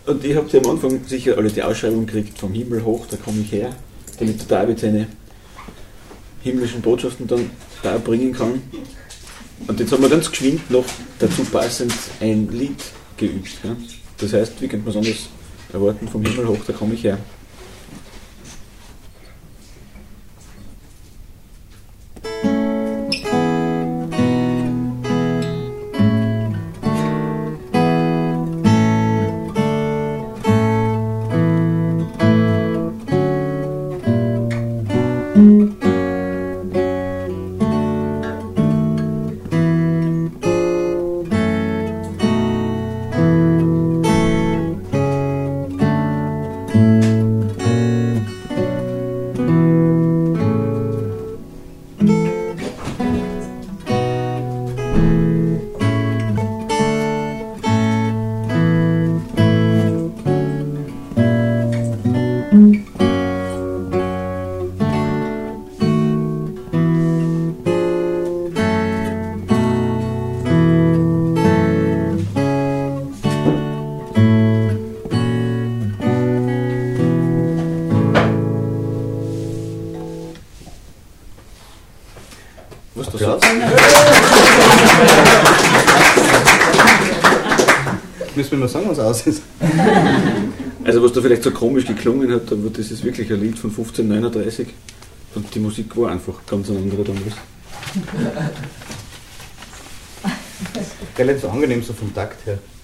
Und ich habe am Anfang sicher alle die Ausschreibung gekriegt, vom Himmel hoch, da komme ich her, damit der David seine himmlischen Botschaften dann da bringen kann. Und jetzt haben wir ganz geschwind noch dazu passend ein Lied geübt. Ja? Das heißt, wie könnte man es anders erwarten, vom Himmel hoch, da komme ich her. Müssen wir mal sagen, was aus ist. Also was da vielleicht so komisch geklungen hat, aber das ist wirklich ein Lied von 1539 und die Musik war einfach ganz eine andere damals. Relativ angenehm so vom Takt her.